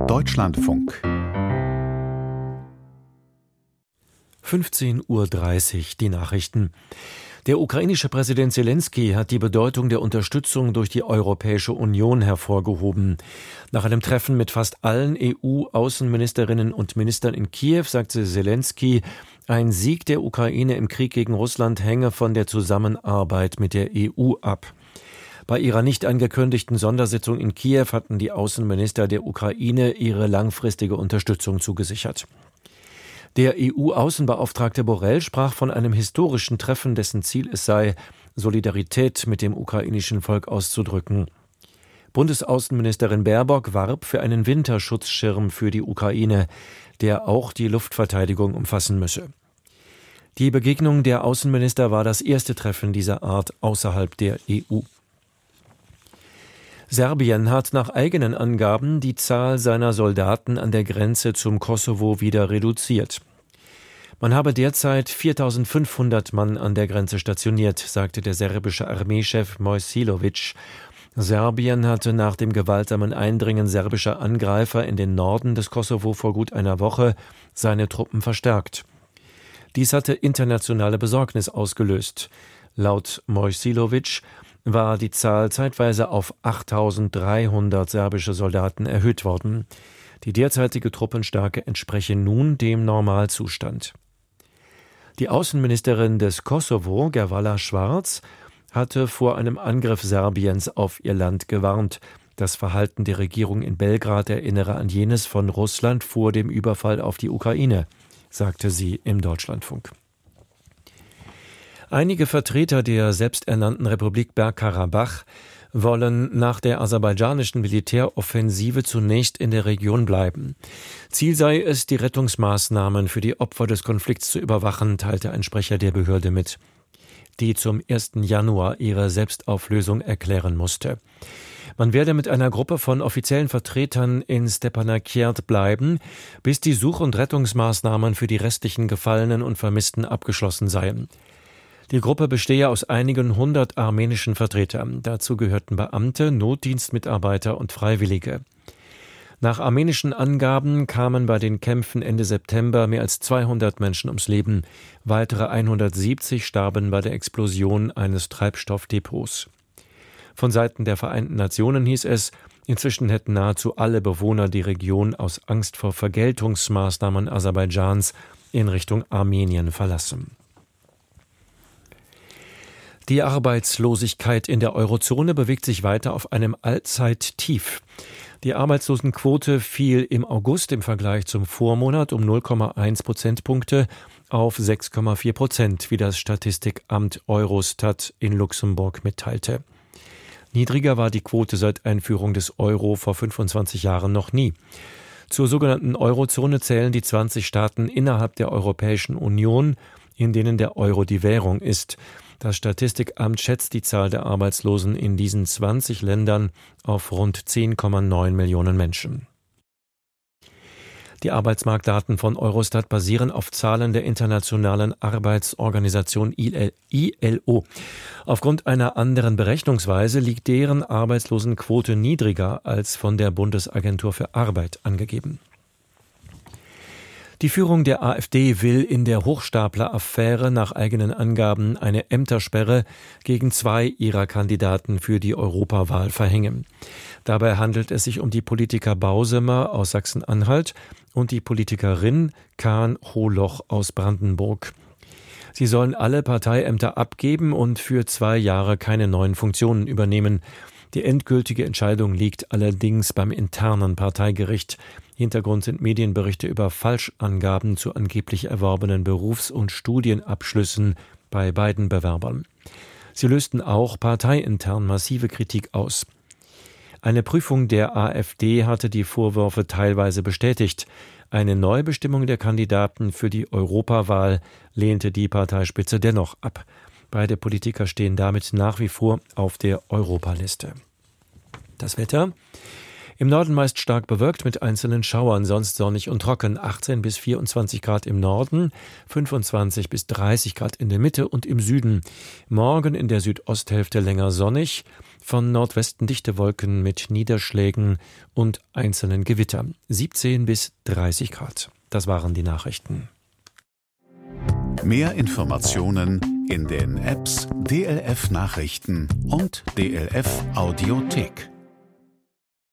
Deutschlandfunk 15:30 Uhr, die Nachrichten. Der ukrainische Präsident Selenskyj hat die Bedeutung der Unterstützung durch die Europäische Union hervorgehoben. Nach einem Treffen mit fast allen EU-Außenministerinnen und Ministern in Kiew sagte Selenskyj, ein Sieg der Ukraine im Krieg gegen Russland hänge von der Zusammenarbeit mit der EU ab. Bei ihrer nicht angekündigten Sondersitzung in Kiew hatten die Außenminister der Ukraine ihre langfristige Unterstützung zugesichert. Der EU-Außenbeauftragte Borrell sprach von einem historischen Treffen, dessen Ziel es sei, Solidarität mit dem ukrainischen Volk auszudrücken. Bundesaußenministerin Baerbock warb für einen Winterschutzschirm für die Ukraine, der auch die Luftverteidigung umfassen müsse. Die Begegnung der Außenminister war das erste Treffen dieser Art außerhalb der EU. Serbien hat nach eigenen Angaben die Zahl seiner Soldaten an der Grenze zum Kosovo wieder reduziert. Man habe derzeit 4.500 Mann an der Grenze stationiert, sagte der serbische Armeechef Mojsilovic. Serbien hatte nach dem gewaltsamen Eindringen serbischer Angreifer in den Norden des Kosovo vor gut einer Woche seine Truppen verstärkt. Dies hatte internationale Besorgnis ausgelöst. Laut Mojsilovic war die Zahl zeitweise auf 8.300 serbische Soldaten erhöht worden. Die derzeitige Truppenstärke entspreche nun dem Normalzustand. Die Außenministerin des Kosovo, Gervalla Schwarz, hatte vor einem Angriff Serbiens auf ihr Land gewarnt. Das Verhalten der Regierung in Belgrad erinnere an jenes von Russland vor dem Überfall auf die Ukraine, sagte sie im Deutschlandfunk. Einige Vertreter der selbsternannten Republik Bergkarabach wollen nach der aserbaidschanischen Militäroffensive zunächst in der Region bleiben. Ziel sei es, die Rettungsmaßnahmen für die Opfer des Konflikts zu überwachen, teilte ein Sprecher der Behörde mit, die zum 1. Januar ihre Selbstauflösung erklären musste. Man werde mit einer Gruppe von offiziellen Vertretern in Stepanakert bleiben, bis die Such- und Rettungsmaßnahmen für die restlichen Gefallenen und Vermissten abgeschlossen seien. Die Gruppe bestehe aus einigen 100 armenischen Vertretern. Dazu gehörten Beamte, Notdienstmitarbeiter und Freiwillige. Nach armenischen Angaben kamen bei den Kämpfen Ende September mehr als 200 Menschen ums Leben. Weitere 170 starben bei der Explosion eines Treibstoffdepots. Von Seiten der Vereinten Nationen hieß es, inzwischen hätten nahezu alle Bewohner die Region aus Angst vor Vergeltungsmaßnahmen Aserbaidschans in Richtung Armenien verlassen. Die Arbeitslosigkeit in der Eurozone bewegt sich weiter auf einem Allzeittief. Die Arbeitslosenquote fiel im August im Vergleich zum Vormonat um 0,1 Prozentpunkte auf 6,4%, wie das Statistikamt Eurostat in Luxemburg mitteilte. Niedriger war die Quote seit Einführung des Euro vor 25 Jahren noch nie. Zur sogenannten Eurozone zählen die 20 Staaten innerhalb der Europäischen Union, in denen der Euro die Währung ist. Das Statistikamt schätzt die Zahl der Arbeitslosen in diesen 20 Ländern auf rund 10,9 Millionen Menschen. Die Arbeitsmarktdaten von Eurostat basieren auf Zahlen der Internationalen Arbeitsorganisation ILO. Aufgrund einer anderen Berechnungsweise liegt deren Arbeitslosenquote niedriger als von der Bundesagentur für Arbeit angegeben. Die Führung der AfD will in der Hochstapler-Affäre nach eigenen Angaben eine Ämtersperre gegen 2 ihrer Kandidaten für die Europawahl verhängen. Dabei handelt es sich um die Politiker Bausemer aus Sachsen-Anhalt und die Politikerin Kahn-Holoch aus Brandenburg. Sie sollen alle Parteiämter abgeben und für 2 Jahre keine neuen Funktionen übernehmen. Die endgültige Entscheidung liegt allerdings beim internen Parteigericht. Hintergrund sind Medienberichte über Falschangaben zu angeblich erworbenen Berufs- und Studienabschlüssen bei beiden Bewerbern. Sie lösten auch parteiintern massive Kritik aus. Eine Prüfung der AfD hatte die Vorwürfe teilweise bestätigt. Eine Neubestimmung der Kandidaten für die Europawahl lehnte die Parteispitze dennoch ab. Beide Politiker stehen damit nach wie vor auf der Europaliste. Das Wetter: Im Norden meist stark bewölkt mit einzelnen Schauern, sonst sonnig und trocken. 18 bis 24 Grad im Norden, 25 bis 30 Grad in der Mitte und im Süden. Morgen in der Südosthälfte länger sonnig, Von Nordwesten dichte Wolken mit Niederschlägen und einzelnen Gewittern. 17 bis 30 Grad. Das waren die Nachrichten. Mehr Informationen in den Apps DLF Nachrichten und DLF Audiothek.